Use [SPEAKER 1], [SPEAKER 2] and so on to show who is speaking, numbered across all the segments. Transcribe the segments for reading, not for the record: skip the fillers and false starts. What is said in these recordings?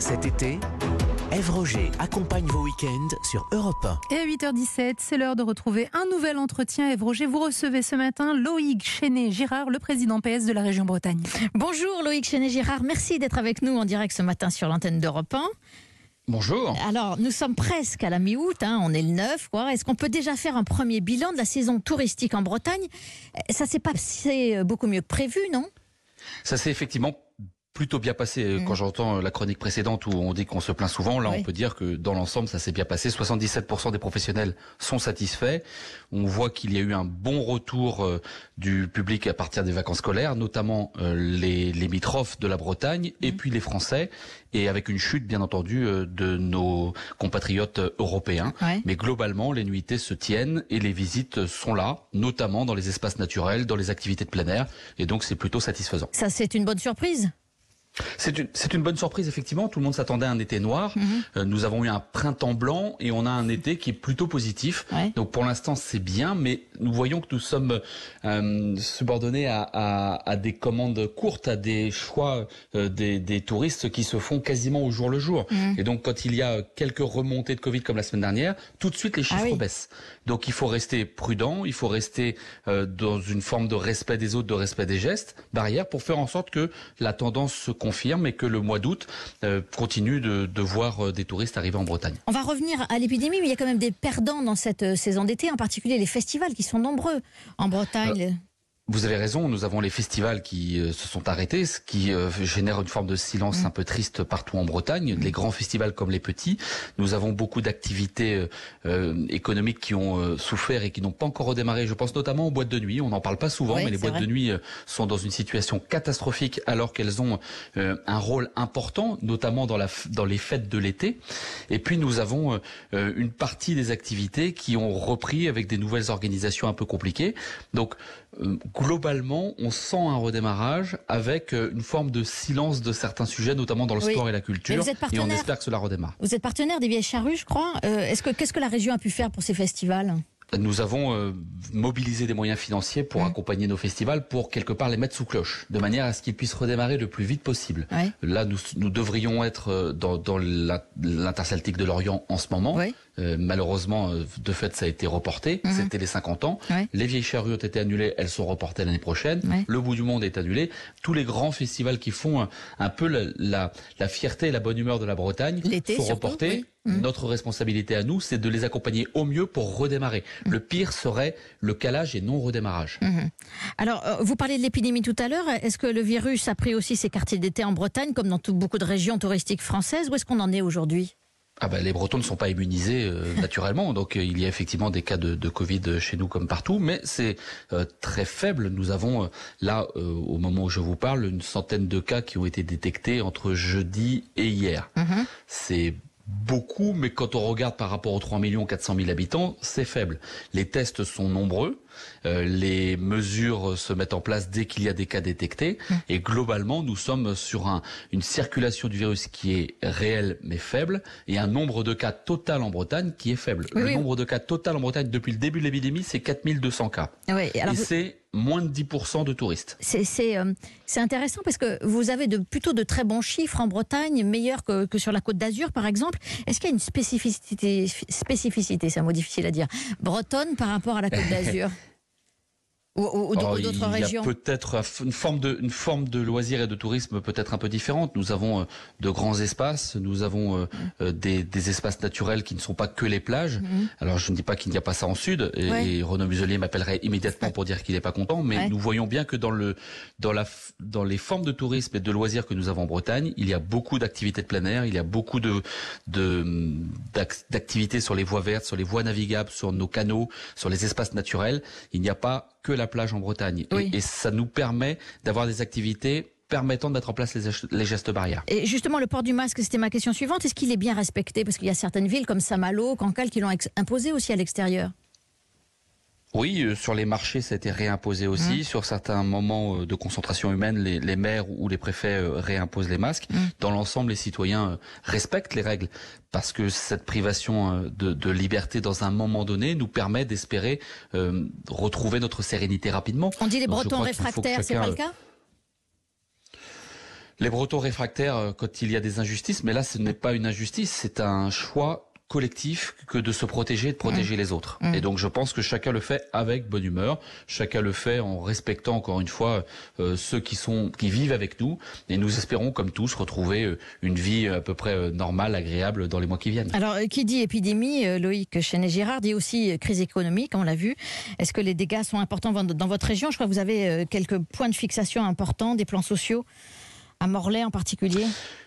[SPEAKER 1] Cet été, Ève Roger accompagne vos week-ends sur Europe 1.
[SPEAKER 2] Et à 8h17, c'est l'heure de retrouver un nouvel entretien. Ève Roger, vous recevez ce matin Loïc Chenet-Girard, le président PS de la région Bretagne.
[SPEAKER 3] Bonjour Loïc Chenet-Girard, merci d'être avec nous en direct ce matin sur l'antenne d'Europe 1.
[SPEAKER 4] Bonjour.
[SPEAKER 3] Alors, nous sommes presque à la mi-août, on est le 9. Est-ce qu'on peut déjà faire un premier bilan de la saison touristique en Bretagne? Ça s'est passé beaucoup mieux que prévu, non?
[SPEAKER 4] Ça s'est effectivement plutôt bien passé. Quand j'entends la chronique précédente où on dit qu'on se plaint souvent, là on peut dire que dans l'ensemble ça s'est bien passé. 77% des professionnels sont satisfaits. On voit qu'il y a eu un bon retour du public à partir des vacances scolaires, notamment les limitrophes de la Bretagne et puis les Français, et avec une chute bien entendu de nos compatriotes européens. Mais globalement les nuitées se tiennent et les visites sont là, notamment dans les espaces naturels, dans les activités de plein air, et donc c'est plutôt satisfaisant.
[SPEAKER 3] Ça, c'est une bonne surprise?
[SPEAKER 4] C'est une bonne surprise, effectivement. Tout le monde s'attendait à un été noir. Nous avons eu un printemps blanc et on a un été qui est plutôt positif. Donc pour l'instant, c'est bien, mais nous voyons que nous sommes subordonnés à des commandes courtes, à des choix des touristes qui se font quasiment au jour le jour. Et donc quand il y a quelques remontées de Covid comme la semaine dernière, tout de suite les chiffres baissent. Donc il faut rester prudent, il faut rester dans une forme de respect des autres, de respect des gestes barrières, pour faire en sorte que la tendance se confirme et que le mois d'août continue de voir des touristes arriver en Bretagne.
[SPEAKER 3] On va revenir à l'épidémie, mais il y a quand même des perdants dans cette saison d'été, en particulier les festivals qui sont nombreux en Bretagne.
[SPEAKER 4] Vous avez raison, nous avons les festivals qui se sont arrêtés, ce qui génère une forme de silence un peu triste partout en Bretagne, les grands festivals comme les petits. Nous avons beaucoup d'activités économiques qui ont souffert et qui n'ont pas encore redémarré. Je pense notamment aux boîtes de nuit, on n'en parle pas souvent, mais les boîtes de nuit sont dans une situation catastrophique alors qu'elles ont un rôle important, notamment dans les fêtes de l'été. Et puis nous avons une partie des activités qui ont repris avec des nouvelles organisations un peu compliquées. Donc globalement, on sent un redémarrage avec une forme de silence de certains sujets, notamment dans le sport et la culture. Et on espère que cela redémarre.
[SPEAKER 3] Vous êtes partenaire des Vieilles Charrues, je crois. Qu'est-ce que la région a pu faire pour ces festivals ?
[SPEAKER 4] Nous avons mobilisé des moyens financiers pour accompagner nos festivals, pour quelque part les mettre sous cloche, de manière à ce qu'ils puissent redémarrer le plus vite possible. Là, nous devrions être dans l'interceltique de Lorient en ce moment. Malheureusement, de fait, ça a été reporté. C'était les 50 ans. Les Vieilles Charrues ont été annulées, elles sont reportées l'année prochaine. Le Bout du Monde est annulé. Tous les grands festivals qui font un peu la fierté et la bonne humeur de la Bretagne sont reportés. Notre responsabilité à nous, c'est de les accompagner au mieux pour redémarrer. Le pire serait le calage et non redémarrage.
[SPEAKER 3] Alors, vous parlez de l'épidémie tout à l'heure. Est-ce que le virus a pris aussi ses quartiers d'été en Bretagne, comme dans beaucoup de régions touristiques françaises? Où est-ce qu'on en est aujourd'hui?
[SPEAKER 4] Les Bretons ne sont pas immunisés naturellement, donc il y a effectivement des cas de Covid chez nous comme partout, mais c'est très faible. Nous avons là, au moment où je vous parle, une centaine de cas qui ont été détectés entre jeudi et hier. C'est beaucoup, mais quand on regarde par rapport aux 3 400 000 habitants, c'est faible. Les tests sont nombreux, les mesures se mettent en place dès qu'il y a des cas détectés, et globalement, nous sommes sur une circulation du virus qui est réelle mais faible, et un nombre de cas total en Bretagne qui est faible. Le nombre de cas total en Bretagne depuis le début de l'épidémie, c'est 4200 cas. C'est moins de 10% de touristes.
[SPEAKER 3] C'est intéressant parce que vous avez plutôt de très bons chiffres en Bretagne, meilleurs que sur la Côte d'Azur par exemple. Est-ce qu'il y a une spécificité, c'est un mot difficile à dire, bretonne par rapport à la Côte d'Azur ou d'autres régions?
[SPEAKER 4] Il y a peut-être une forme de loisirs et de tourisme peut-être un peu différente. Nous avons de grands espaces, nous avons des espaces naturels qui ne sont pas que les plages. Alors je ne dis pas qu'il n'y a pas ça en sud, et Renaud Muselier m'appellerait immédiatement pour dire qu'il n'est pas content, mais nous voyons bien que dans les formes de tourisme et de loisirs que nous avons en Bretagne, il y a beaucoup d'activités de plein air, il y a beaucoup d'activités sur les voies vertes, sur les voies navigables, sur nos canaux, sur les espaces naturels. Il n'y a pas que la plage en Bretagne. Et ça nous permet d'avoir des activités permettant de mettre en place les gestes barrières.
[SPEAKER 3] Et justement, le port du masque, c'était ma question suivante. Est-ce qu'il est bien respecté? Parce qu'il y a certaines villes comme Saint-Malo, Cancale qui l'ont imposé aussi à l'extérieur.
[SPEAKER 4] Oui, sur les marchés, ça a été réimposé aussi. Sur certains moments de concentration humaine, les maires ou les préfets réimposent les masques. Dans l'ensemble, les citoyens respectent les règles parce que cette privation de liberté dans un moment donné nous permet d'espérer retrouver notre sérénité rapidement.
[SPEAKER 3] On dit les Bretons réfractaires, c'est pas le cas ?
[SPEAKER 4] Les Bretons réfractaires, quand il y a des injustices, mais là ce n'est pas une injustice, c'est un choix collectif que de se protéger et de protéger les autres. Et donc je pense que chacun le fait avec bonne humeur, chacun le fait en respectant encore une fois ceux qui vivent avec nous, et nous espérons comme tous retrouver une vie à peu près normale, agréable dans les mois qui viennent.
[SPEAKER 3] Alors qui dit épidémie, Loïc Chenet-Girard, dit aussi crise économique, on l'a vu. Est-ce que les dégâts sont importants dans votre région? Je crois que vous avez quelques points de fixation importants, des plans sociaux, à Morlaix en particulier.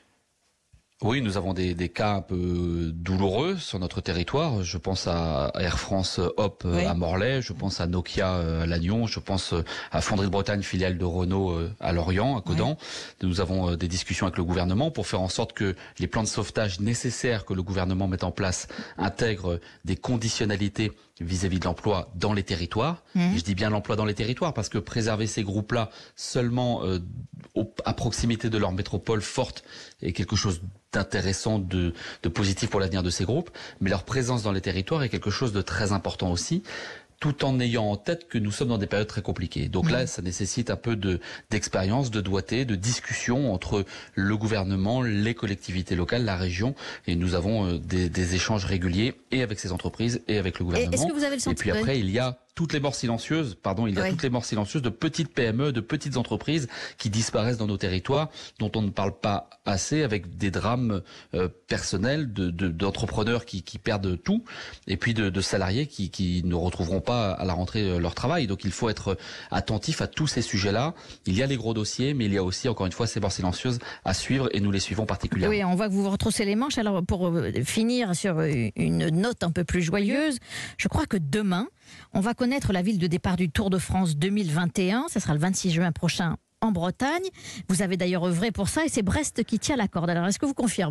[SPEAKER 4] Oui, nous avons des cas un peu douloureux sur notre territoire. Je pense à Air France Hop à Morlaix, je pense à Nokia à Lannion, je pense à Fonderie de Bretagne, filiale de Renault à Lorient, à Caudan. Nous avons des discussions avec le gouvernement pour faire en sorte que les plans de sauvetage nécessaires que le gouvernement met en place intègrent des conditionnalités vis-à-vis de l'emploi dans les territoires. Et je dis bien l'emploi dans les territoires parce que préserver ces groupes-là seulement à proximité de leur métropole forte est quelque chose d'intéressant, de positif pour l'avenir de ces groupes, mais leur présence dans les territoires est quelque chose de très important aussi, tout en ayant en tête que nous sommes dans des périodes très compliquées. Donc là, ça nécessite un peu d'expérience, de doigté, de discussion entre le gouvernement, les collectivités locales, la région, et nous avons des échanges réguliers et avec ces entreprises et avec le gouvernement.
[SPEAKER 3] Est-ce que vous avez le sentiment...
[SPEAKER 4] Et puis après, il y a toutes les morts silencieuses, toutes les morts silencieuses de petites PME, de petites entreprises qui disparaissent dans nos territoires, dont on ne parle pas assez, avec des drames personnels d'entrepreneurs qui perdent tout, et puis de salariés qui ne retrouveront pas à la rentrée leur travail. Donc il faut être attentif à tous ces sujets-là. Il y a les gros dossiers, mais il y a aussi, encore une fois, ces morts silencieuses à suivre, et nous les suivons particulièrement.
[SPEAKER 3] Oui, on voit que vous vous retroussez les manches. Alors pour finir sur une note un peu plus joyeuse, je crois que demain, on va connaître la ville de départ du Tour de France 2021. Ça sera le 26 juin prochain en Bretagne. Vous avez d'ailleurs œuvré pour ça et c'est Brest qui tient la corde. Alors, est-ce que vous confirmez ?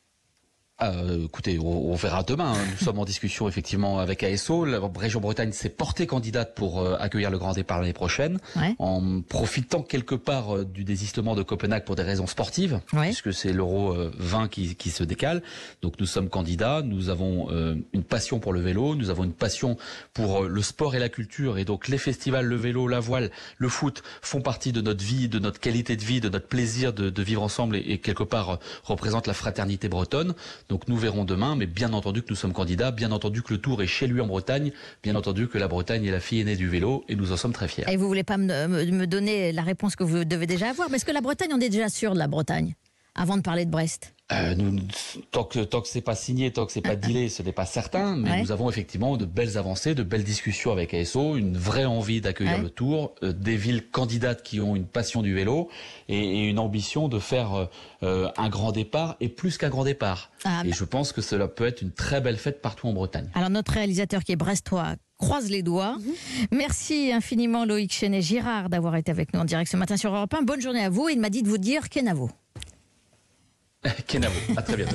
[SPEAKER 4] Écoutez, on verra demain. Nous sommes en discussion effectivement avec ASO. La région Bretagne s'est portée candidate pour accueillir le grand départ l'année prochaine, en profitant quelque part du désistement de Copenhague pour des raisons sportives, puisque c'est l'Euro 20 qui se décale. Donc nous sommes candidats, nous avons une passion pour le vélo, nous avons une passion pour le sport et la culture, et donc les festivals, le vélo, la voile, le foot font partie de notre vie, de notre qualité de vie, de notre plaisir de vivre ensemble, et quelque part représentent la fraternité bretonne. Donc nous verrons demain, mais bien entendu que nous sommes candidats, bien entendu que le Tour est chez lui en Bretagne, bien entendu que la Bretagne est la fille aînée du vélo, et nous en sommes très fiers.
[SPEAKER 3] Et vous voulez pas me donner la réponse que vous devez déjà avoir, parce que la Bretagne, on est déjà sûr de la Bretagne, avant de parler de Brest.
[SPEAKER 4] Tant que c'est pas signé, tant que c'est pas dealé, ce n'est pas certain, mais nous avons effectivement de belles avancées, de belles discussions avec ASO, une vraie envie d'accueillir le Tour, des villes candidates qui ont une passion du vélo et une ambition de faire un grand départ, et plus qu'un grand départ. Et je pense que cela peut être une très belle fête partout en Bretagne. Alors
[SPEAKER 3] notre réalisateur qui est brestois croise les doigts. Merci infiniment Loïc Chenet-Girard d'avoir été avec nous en direct ce matin sur Europe 1. Bonne journée à vous, et il m'a dit de vous dire Kenavo.
[SPEAKER 4] Kenavo, à très bientôt.